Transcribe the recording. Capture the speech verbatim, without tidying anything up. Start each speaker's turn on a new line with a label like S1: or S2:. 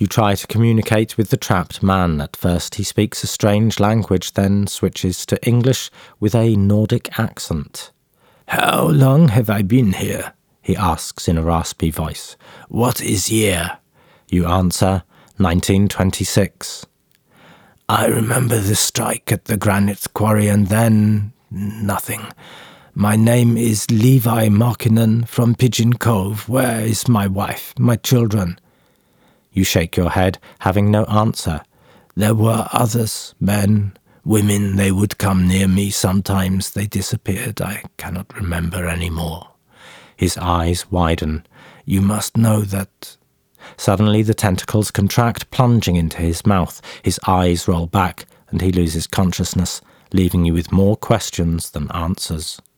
S1: You try to communicate with the trapped man. At first he speaks a strange language, then switches to English with a Nordic accent.
S2: "How long have I been here?" he asks in a raspy voice. "What is year?"
S1: You answer, nineteen twenty-six.
S2: "I remember the strike at the granite quarry and then... nothing. My name is Levi Markkinen from Pigeon Cove. Where is my wife, my children?"
S1: You shake your head, having no answer.
S2: "There were others, men, women. They would come near me. Sometimes they disappeared. I cannot remember any more."
S1: His eyes widen.
S2: "You must know that..."
S1: Suddenly the tentacles contract, plunging into his mouth. His eyes roll back, and he loses consciousness, leaving you with more questions than answers.